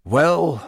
Well,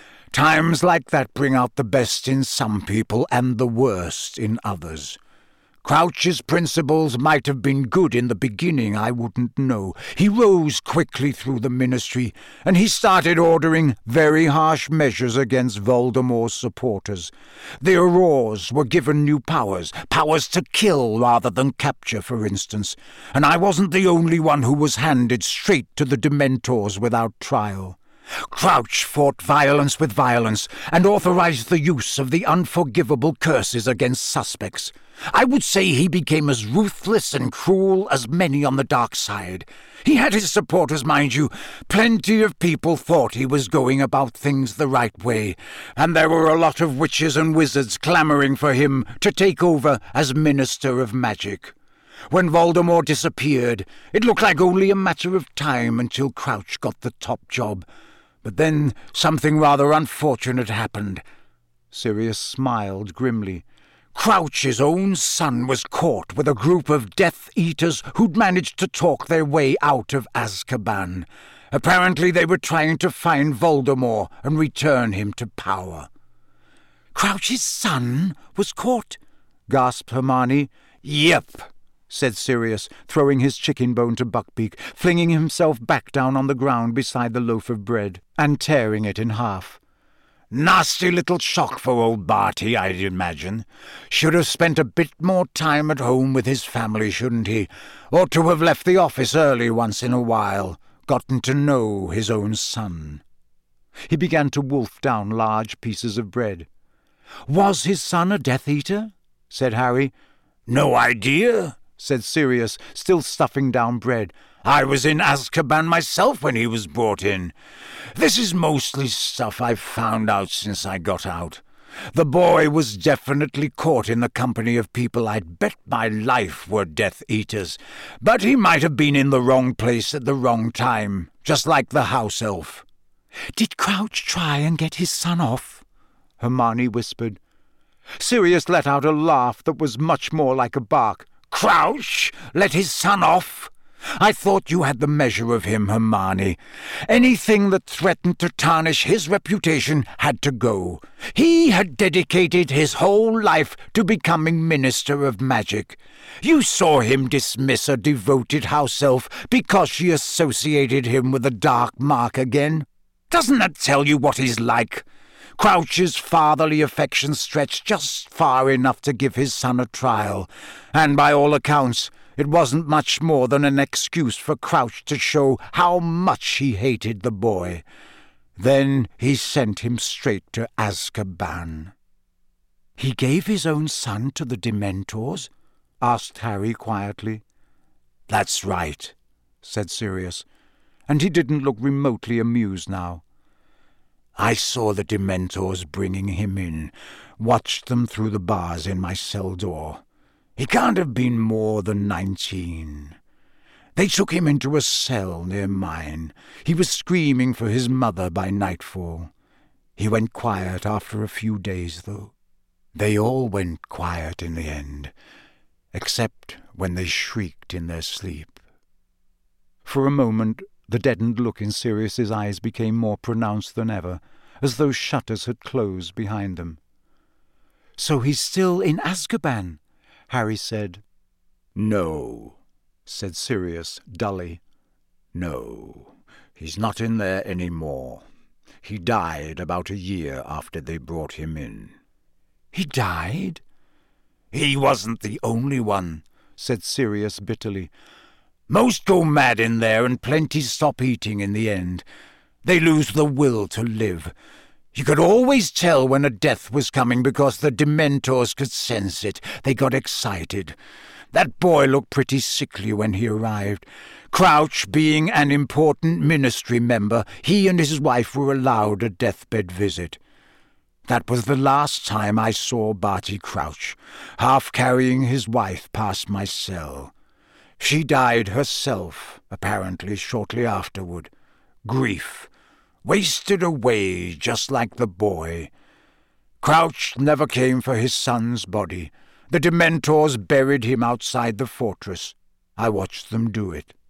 times like that bring out the best in some people and the worst in others. Crouch's principles might have been good in the beginning, I wouldn't know. He rose quickly through the ministry, and he started ordering very harsh measures against Voldemort's supporters. The Aurors were given new powers to kill rather than capture, for instance, and I wasn't the only one who was handed straight to the Dementors without trial. Crouch fought violence with violence and authorized the use of the unforgivable curses against suspects. I would say he became as ruthless and cruel as many on the dark side. He had his supporters, mind you. Plenty of people thought he was going about things the right way, and there were a lot of witches and wizards clamoring for him to take over as Minister of Magic. When Voldemort disappeared, it looked like only a matter of time until Crouch got the top job. But then something rather unfortunate happened. Sirius smiled grimly. Crouch's own son was caught with a group of Death Eaters who'd managed to talk their way out of Azkaban. Apparently they were trying to find Voldemort and return him to power. "Crouch's son was caught?" gasped Hermione. "Yep," said Sirius, throwing his chicken bone to Buckbeak, flinging himself back down on the ground beside the loaf of bread, and tearing it in half. "Nasty little shock for old Barty, I'd imagine. Should have spent a bit more time at home with his family, shouldn't he? Ought to have left the office early once in a while, gotten to know his own son." He began to wolf down large pieces of bread. "Was his son a Death Eater?" said Harry. "No idea," said Sirius, still stuffing down bread. "I was in Azkaban myself when he was brought in. This is mostly stuff I've found out since I got out. The boy was definitely caught in the company of people I'd bet my life were Death Eaters, but he might have been in the wrong place at the wrong time, just like the house elf." "Did Crouch try and get his son off?" Hermione whispered. Sirius let out a laugh that was much more like a bark. "Crouch let his son off? I thought you had the measure of him, Hermione. Anything that threatened to tarnish his reputation had to go. He had dedicated his whole life to becoming Minister of Magic. You saw him dismiss a devoted house elf because she associated him with the dark mark again. Doesn't that tell you what he's like? Crouch's fatherly affection stretched just far enough to give his son a trial, and by all accounts, it wasn't much more than an excuse for Crouch to show how much he hated the boy. Then he sent him straight to Azkaban." "He gave his own son to the Dementors?" asked Harry quietly. "That's right," said Sirius, and he didn't look remotely amused now. "I saw the Dementors bringing him in, watched them through the bars in my cell door. He can't have been more than 19. They took him into a cell near mine. He was screaming for his mother by nightfall. He went quiet after a few days, though. They all went quiet in the end, except when they shrieked in their sleep." For a moment, the deadened look in Sirius's eyes became more pronounced than ever, as though shutters had closed behind them. "So he's still in Azkaban?" Harry said. "No," said Sirius dully. "No, he's not in there any more. He died about a year after they brought him in." "He died?" "He wasn't the only one," said Sirius bitterly. "Most go mad in there, and plenty stop eating in the end. They lose the will to live. You could always tell when a death was coming because the Dementors could sense it. They got excited. That boy looked pretty sickly when he arrived. Crouch being an important ministry member, he and his wife were allowed a deathbed visit. That was the last time I saw Barty Crouch, half carrying his wife past my cell. She died herself, apparently, shortly afterward. Grief. Wasted away just like the boy. Crouch never came for his son's body. The Dementors buried him outside the fortress. I watched them do it.